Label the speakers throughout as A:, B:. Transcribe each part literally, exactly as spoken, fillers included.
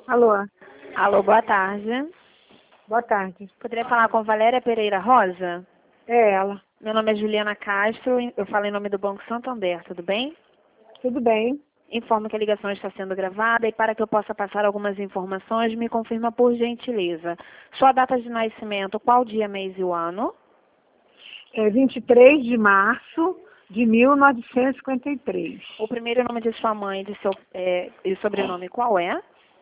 A: Alô,
B: Alô, boa tarde.
A: boa tarde.
B: Poderia falar com Valéria Pereira Rosa?
A: É ela.
B: Meu nome é Juliana Castro, eu falo em nome do Banco Santander, tudo bem?
A: Tudo bem?
B: Informo que a ligação está sendo gravada e para que eu possa passar algumas informações, me confirma por gentileza. Sua data de nascimento, qual dia, mês e o ano?
A: É vinte e três de março de mil novecentos e cinquenta e três.
B: O primeiro nome de sua mãe de seu, é, e o sobrenome qual é?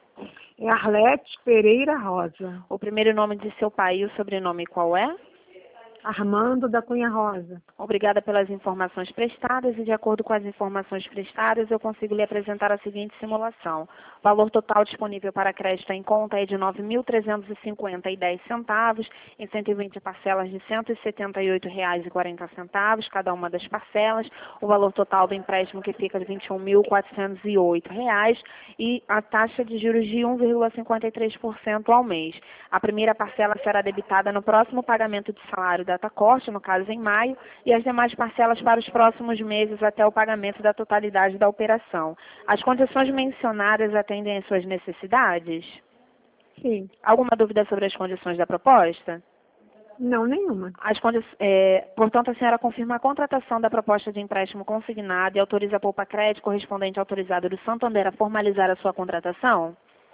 A: É Arlete Pereira Rosa.
B: O primeiro nome de seu pai e o sobrenome qual é?
A: Armando da Cunha Rosa.
B: Obrigada pelas informações prestadas e, de acordo com as informações prestadas, eu consigo lhe apresentar a seguinte simulação. O valor total disponível para crédito em conta é de nove mil trezentos e cinquenta reais e dez centavos, em cento e vinte parcelas de cento e setenta e oito reais e quarenta centavos, cada uma das parcelas. O valor total do empréstimo que fica de vinte e um mil quatrocentos e oito reais e a taxa de juros de um vírgula cinquenta e três por cento ao mês. A primeira parcela será debitada no próximo pagamento de salário da corte, no caso em maio, e as demais parcelas para os próximos meses até o pagamento da totalidade da operação. As condições mencionadas atendem às suas necessidades?
A: Sim.
B: Alguma dúvida sobre as condições da proposta?
A: Não, nenhuma.
B: As condi é, portanto, a senhora confirma a contratação da proposta de empréstimo consignado e autoriza a Poupa Crédito correspondente autorizado do Santander a formalizar a sua contratação?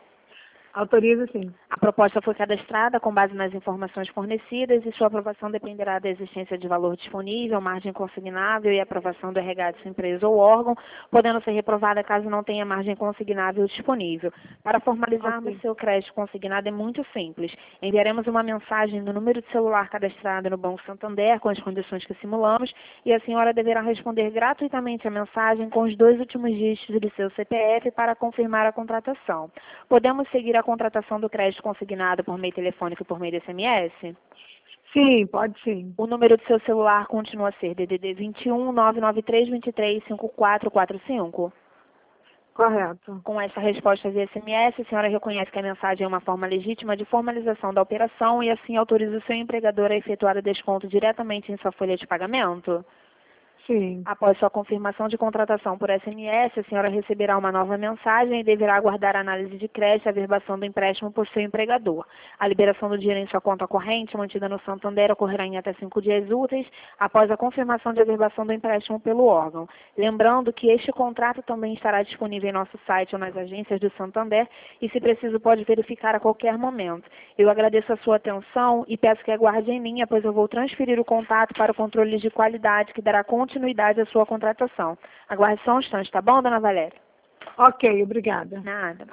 A: Autoriza sim.
B: A proposta foi cadastrada com base nas informações fornecidas e sua aprovação dependerá da existência de valor disponível, margem consignável e aprovação do R H de sua empresa ou órgão, podendo ser reprovada caso não tenha margem consignável disponível. Para formalizarmos
A: Ok.
B: seu crédito consignado é muito simples. Enviaremos uma mensagem no número de celular cadastrado no Banco Santander com as condições que simulamos e a senhora deverá responder gratuitamente a mensagem com os dois últimos dígitos do seu C P F para confirmar a contratação. Podemos seguir a contratação do crédito consignado por meio telefônico e por meio de S M S?
A: Sim, pode sim.
B: O número do seu celular continua a ser D D D vinte e um, nove nove três, dois três, cinco quatro quatro cinco?
A: Correto.
B: Com essa resposta via S M S, a senhora reconhece que a mensagem é uma forma legítima de formalização da operação e assim autoriza o seu empregador a efetuar o desconto diretamente em sua folha de pagamento?
A: Sim.
B: Após sua confirmação de contratação por S M S, a senhora receberá uma nova mensagem e deverá aguardar a análise de crédito e a averbação do empréstimo por seu empregador. A liberação do dinheiro em sua conta corrente, mantida no Santander, ocorrerá em até cinco dias úteis após a confirmação de averbação do empréstimo pelo órgão. Lembrando que este contrato também estará disponível em nosso site ou nas agências do Santander e, se preciso, pode verificar a qualquer momento. Eu agradeço a sua atenção e peço que aguarde em linha, pois eu vou transferir o contato para o controle de qualidade que dará continuidade continuidade à sua contratação. Aguarde só um instante, tá bom, dona Valéria?
A: Ok, obrigada.
B: Nada.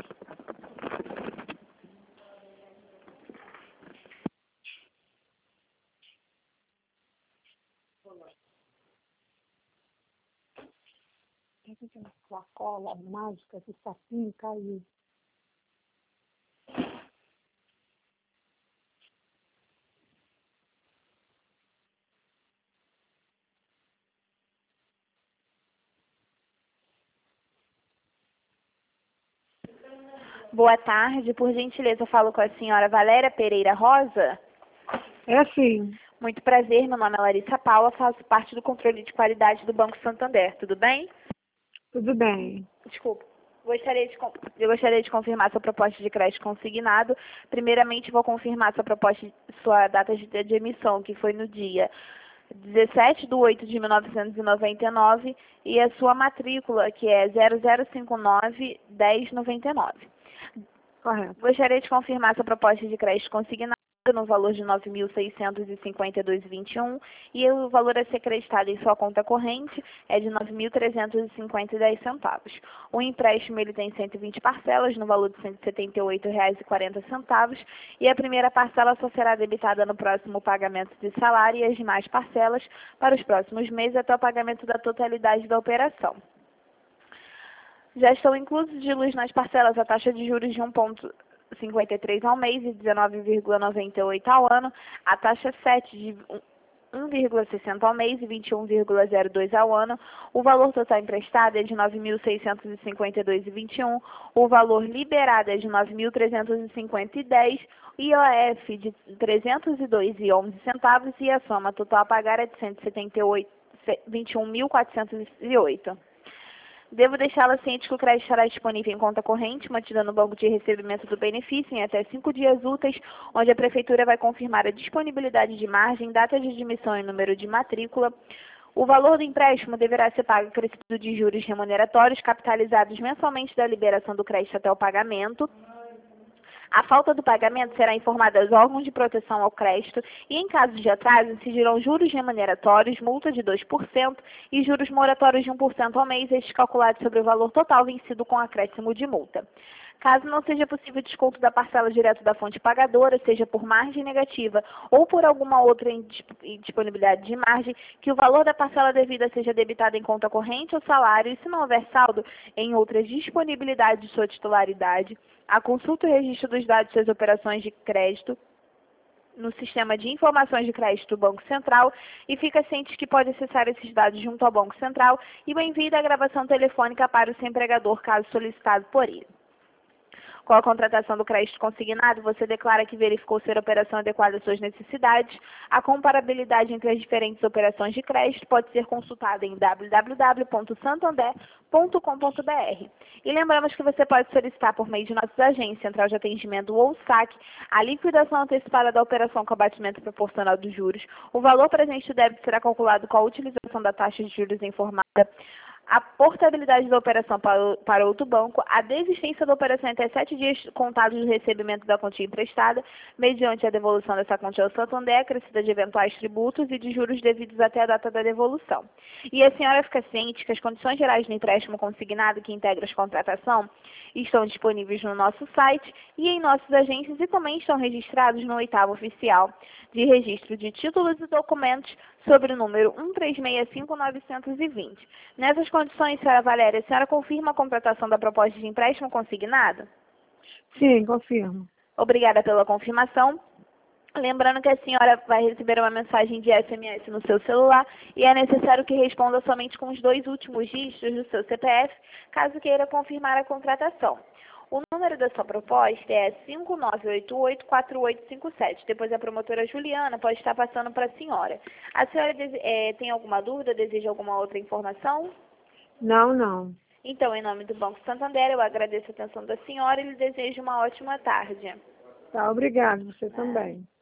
A: Sua cola mágica, esse sapinho caiu.
B: Boa tarde, por gentileza, eu falo com a senhora Valéria Pereira Rosa.
A: É sim.
B: Muito prazer, meu nome é Larissa Paula, faço parte do controle de qualidade do Banco Santander, tudo bem?
A: Tudo bem.
B: Desculpa. Gostaria de, eu gostaria de confirmar sua proposta de crédito consignado. Primeiramente, vou confirmar sua proposta, sua data de, de emissão, que foi no dia dezessete de oito de mil novecentos e noventa e nove, e a sua matrícula, que é zero zero cinco nove, dez noventa e nove.
A: Correto.
B: Gostaria de confirmar sua proposta de crédito consignado no valor de nove mil seiscentos e cinquenta e dois reais e vinte e um centavos e o valor a ser creditado em sua conta corrente é de nove mil trezentos e cinquenta e dez centavos. O empréstimo ele tem cento e vinte parcelas no valor de cento e setenta e oito reais e quarenta centavos e a primeira parcela só será debitada no próximo pagamento de salário e as demais parcelas para os próximos meses até o pagamento da totalidade da operação. Já estão inclusos de luz nas parcelas a taxa de juros de um vírgula cinquenta e três ao mês e dezenove vírgula noventa e oito ao ano, a taxa sete de um vírgula sessenta ao mês e vinte e um vírgula zero dois ao ano, o valor total emprestado é de nove mil seiscentos e cinquenta e dois reais e vinte e um centavos, o valor liberado é de nove mil trezentos e cinquenta e dez reais, I O F de trezentos e dois reais e onze centavos e a soma total a pagar é de cento e setenta e oito, vinte e um mil quatrocentos e oito. Devo deixá-la ciente que o crédito estará disponível em conta corrente, mantida no banco de recebimento do benefício em até cinco dias úteis, onde a Prefeitura vai confirmar a disponibilidade de margem, data de admissão e número de matrícula. O valor do empréstimo deverá ser pago acrescido de juros remuneratórios capitalizados mensalmente da liberação do crédito até o pagamento. A falta do pagamento será informada aos órgãos de proteção ao crédito e, em caso de atraso, incidirão juros remuneratórios, multa de dois por cento e juros moratórios de um por cento ao mês, estes calculados sobre o valor total vencido com acréscimo de multa. Caso não seja possível desconto da parcela direto da fonte pagadora, seja por margem negativa ou por alguma outra indisponibilidade de margem, que o valor da parcela devida seja debitado em conta corrente ou salário, e se não houver saldo em outras disponibilidades de sua titularidade, a consulta e o registro dos dados de suas operações de crédito no Sistema de Informações de Crédito do Banco Central e fica ciente que pode acessar esses dados junto ao Banco Central e o envio da gravação telefônica para o seu empregador, caso solicitado por ele. Com a contratação do crédito consignado, você declara que verificou ser a operação adequada às suas necessidades. A comparabilidade entre as diferentes operações de crédito pode ser consultada em w w w ponto santander ponto com ponto b r. E lembramos que você pode solicitar por meio de nossas agências, Central de Atendimento ou S A C, a liquidação antecipada da operação com abatimento proporcional dos juros. O valor presente do débito será calculado com a utilização da taxa de juros informada, a portabilidade da operação para, para outro banco, a desistência da operação até sete dias contados do recebimento da quantia emprestada, mediante a devolução dessa quantia ao Santander, acrescida de eventuais tributos e de juros devidos até a data da devolução. E a senhora fica ciente que as condições gerais do empréstimo consignado que integra a contratação estão disponíveis no nosso site e em nossas agências e também estão registrados no oitavo oficial de registro de títulos e documentos sobre o número um três seis cinco nove dois zero. Nessas condições, senhora Valéria, a senhora confirma a contratação da proposta de empréstimo consignado?
A: Sim, confirmo.
B: Obrigada pela confirmação. Lembrando que a senhora vai receber uma mensagem de S M S no seu celular e é necessário que responda somente com os dois últimos dígitos do seu C P F, caso queira confirmar a contratação. O número da sua proposta é cinco nove oito oito, quatro oito cinco sete. Depois a promotora Juliana pode estar passando para a senhora. A senhora é, tem alguma dúvida, deseja alguma outra informação?
A: Não, não.
B: Então, em nome do Banco Santander, eu agradeço a atenção da senhora e lhe desejo uma ótima tarde.
A: Tá, obrigada, você também.